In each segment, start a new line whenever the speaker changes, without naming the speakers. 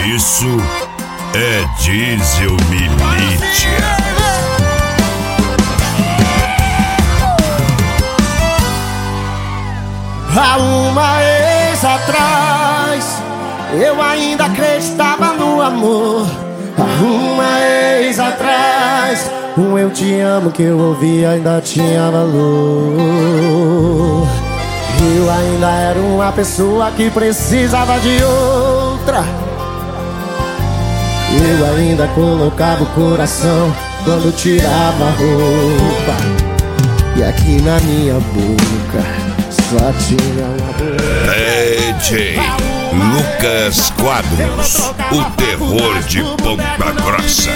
Isso é Diesel Milícia.
Há uma ex atrás, eu ainda acreditava no amor. Há uma ex atrás, eu te amo que eu ouvi ainda tinha valor. Eu ainda era uma pessoa que precisava de outra. Eu ainda colocava o coração quando tirava a roupa. E aqui na minha boca só tinha uma boca.
DJ Lucas Quadros, o terror de Ponta Grossa.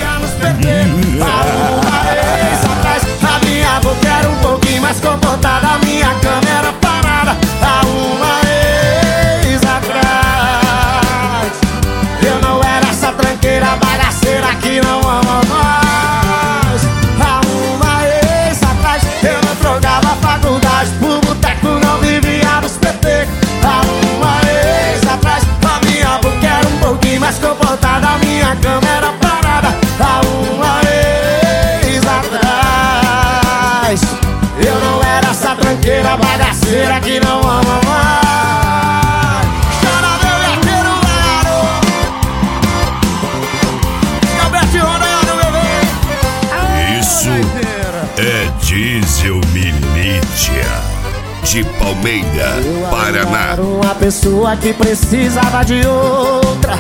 A minha boca era um pouquinho mais comportada, a minha cama era parada. Há uma ex atrás, eu não era essa tranqueira bagaceira que não ama mais. Há uma ex atrás, eu não trocava faculdade por boteco, não vivia nos PT. Há uma ex atrás, a minha boca era um pouquinho mais comportada, a minha cama era parada. Há uma ex atrás, eu não era essa tranqueira bagaceira que não ama mais. Chora meu gateiro, garoto, Alberto Ronaldo, bebê.
Isso é Diesel Milícia, de Palmeira, Paraná.
Era uma pessoa que precisava de outra.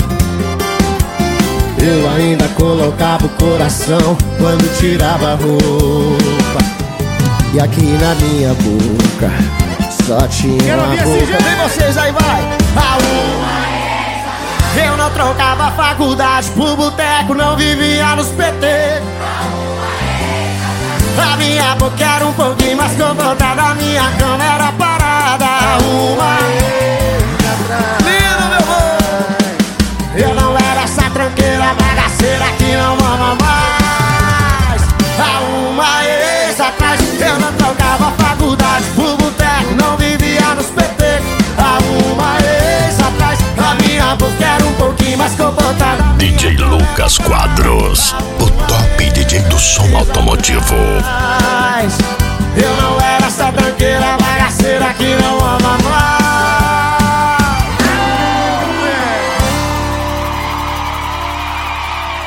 Eu ainda colocava o coração quando tirava a roupa. E aqui na minha boca só tinha uma boca. Vem vocês aí, vai! Eu não trocava faculdade por boteco, não vivia nos PT. A minha boca era um pouquinho mais comportada, a minha cama era parada. Lindo, meu amor! Eu não era essa tranqueira bagaceira que não ama mais. Há uma ex atrás, eu não trocava faculdade por boteco, não vivia nos PT. Há uma ex atrás, a minha boca era um pouquinho mais comportada.
DJ Lucas Quadros, o top DJ do som automotivo.
Eu não era essa tranqueira bagaceira que não ama mais.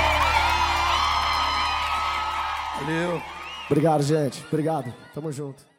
Valeu. Obrigado, gente. Obrigado. Tamo junto.